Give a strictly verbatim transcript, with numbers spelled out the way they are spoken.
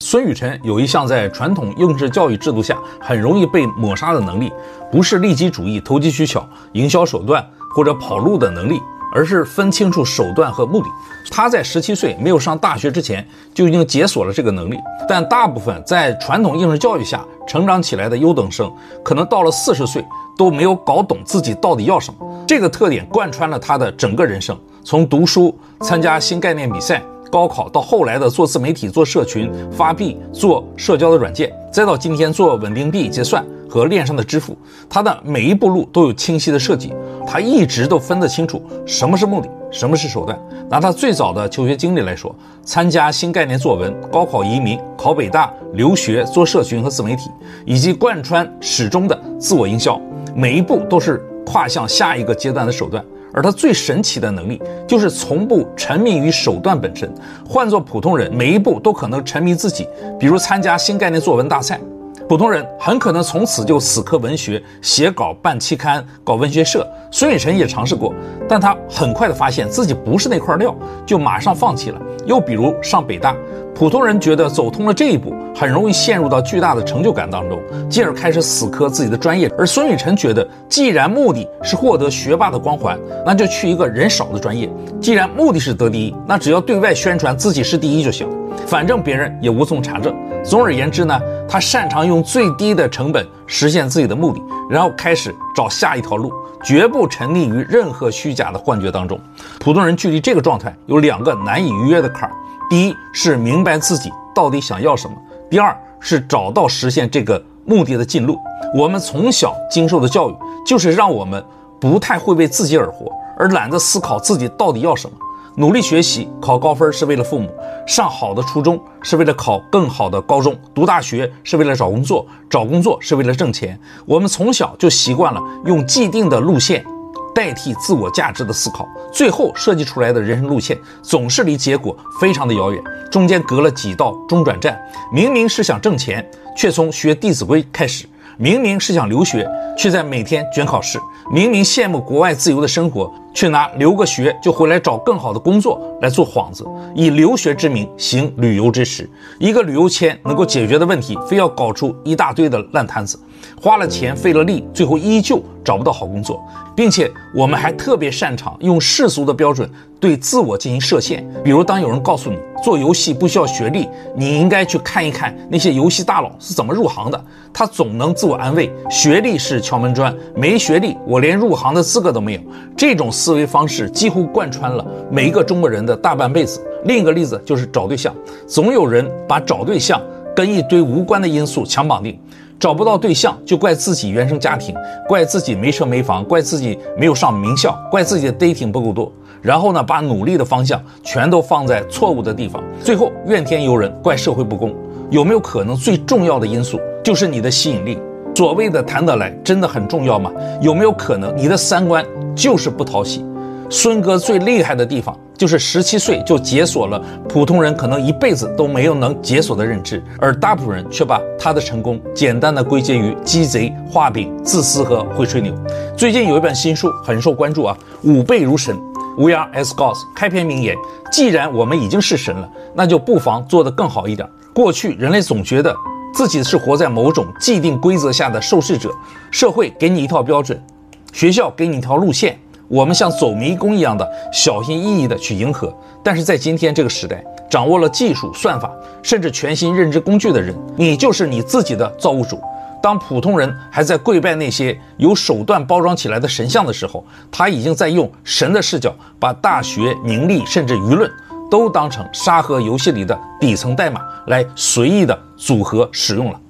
孙雨晨有一项在传统应试教育制度下很容易被抹杀的能力，不是利己主义、投机取巧、营销手段或者跑路的能力，而是分清楚手段和目的。他在十七岁没有上大学之前就已经解锁了这个能力，但大部分在传统应试教育下成长起来的优等生，可能到了四十岁都没有搞懂自己到底要什么。这个特点贯穿了他的整个人生，从读书、参加新概念比赛、高考，到后来的做自媒体、做社群、发币、做社交的软件，再到今天做稳定币结算和链上的支付，他的每一步路都有清晰的设计，他一直都分得清楚什么是目的，什么是手段。拿他最早的求学经历来说，参加新概念作文、高考移民、考北大、留学、做社群和自媒体，以及贯穿始终的自我营销，每一步都是跨向下一个阶段的手段。而他最神奇的能力就是从不沉迷于手段本身，换作普通人每一步都可能沉迷自己。比如参加新概念作文大赛，普通人很可能从此就死磕文学、写稿、办期刊、搞文学社。孙雨晨也尝试过，但他很快的发现自己不是那块料，就马上放弃了。又比如上北大，普通人觉得走通了这一步，很容易陷入到巨大的成就感当中，进而开始死磕自己的专业。而孙雨晨觉得，既然目的是获得学霸的光环，那就去一个人少的专业；既然目的是得第一，那只要对外宣传自己是第一就行了，反正别人也无从查证。总而言之呢，他擅长用最低的成本实现自己的目的，然后开始找下一条路，绝不沉溺于任何虚假的幻觉当中。普通人距离这个状态有两个难以逾越的坎儿：第一是明白自己到底想要什么；第二是找到实现这个目的的近路。我们从小经受的教育就是让我们不太会为自己而活，而懒得思考自己到底要什么。努力学习，考高分是为了父母；上好的初中是为了考更好的高中；读大学是为了找工作；找工作是为了挣钱。我们从小就习惯了用既定的路线代替自我价值的思考，最后设计出来的人生路线总是离结果非常的遥远，中间隔了几道中转站。明明是想挣钱，却从学弟子规开始；明明是想留学，却在每天卷考试；明明羡慕国外自由的生活，却拿留个学就回来找更好的工作来做幌子，以留学之名行旅游之实。一个旅游签能够解决的问题，非要搞出一大堆的烂摊子，花了钱费了力，最后依旧找不到好工作。并且我们还特别擅长用世俗的标准对自我进行设限。比如当有人告诉你做游戏不需要学历，你应该去看一看那些游戏大佬是怎么入行的，他总能自我安慰，学历是敲门砖，没学历我连入行的资格都没有。这种思维方式几乎贯穿了每一个中国人的大半辈子。另一个例子就是找对象，总有人把找对象跟一堆无关的因素强绑定，找不到对象就怪自己原生家庭，怪自己没车没房，怪自己没有上名校，怪自己的 dating 不够多，然后呢把努力的方向全都放在错误的地方，最后怨天尤人，怪社会不公。有没有可能最重要的因素就是你的吸引力？所谓的谈得来真的很重要吗？有没有可能你的三观就是不讨喜？孙哥最厉害的地方就是十七岁就解锁了普通人可能一辈子都没有能解锁的认知，而大部分人却把他的成功简单的归结于鸡贼、画饼、自私和会吹牛。最近有一本新书很受关注啊，五倍如神 We are as gods， 开篇名言：既然我们已经是神了，那就不妨做得更好一点。过去人类总觉得自己是活在某种既定规则下的受试者，社会给你一套标准，学校给你一条路线，我们像走迷宫一样的小心翼翼的去迎合。但是在今天这个时代，掌握了技术、算法，甚至全新认知工具的人，你就是你自己的造物主。当普通人还在跪拜那些有手段包装起来的神像的时候，他已经在用神的视角，把大学、名利甚至舆论都当成沙盒游戏里的底层代码来随意的组合使用了。